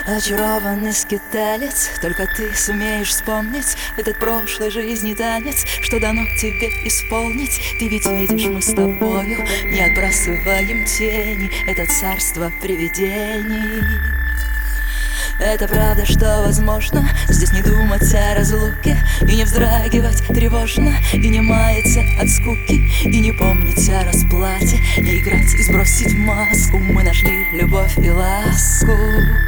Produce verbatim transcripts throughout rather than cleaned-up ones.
Очарованный скиталец, только ты сумеешь вспомнить этот прошлой жизни танец, что дано тебе исполнить. Ты ведь видишь, мы с тобою не отбрасываем тени, это царство привидений. Это правда, что возможно здесь не думать о разлуке и не вздрагивать тревожно, и не маяться от скуки, и не помнить о расплате, не играть и сбросить маску. Мы нашли любовь и ласку.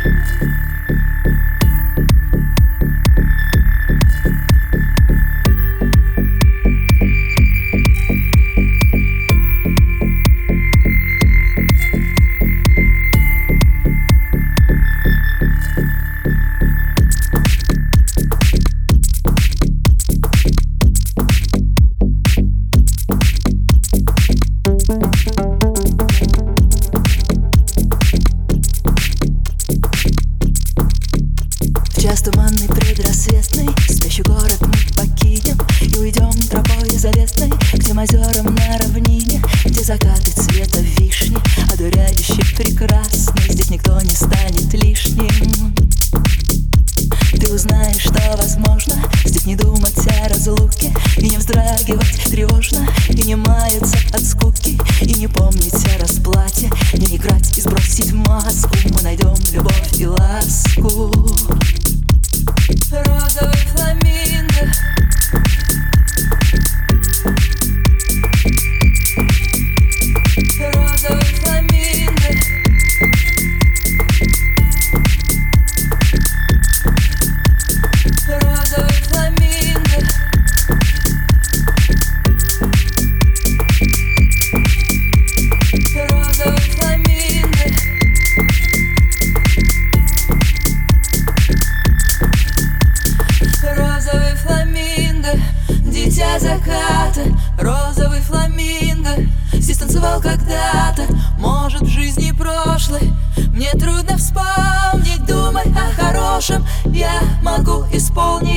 Час туманный предрассветный, спящий город мы покинем и уйдем тропой заветной к тем озерам на равнине, где закаты цвета вишни, одуряюще прекрасны. Здесь никто не станет лишним. Ты узнаешь, что возможно здесь не думать о разлуке и не вздрагивать тревожно, и не маяться от скуки, и не помнить о расплате, не играть и сбросить маску. Мы найдем любовь и ласку. Розовый фламинго, розовый фламинго, розовый фламинго, розовый фламинго. Розовый фламинго, дитя заката, розовый фламинго. Здесь танцевал когда-то, может, в жизни прошлой. Мне трудно вспомнить, думай о хорошем, я могу исполнить.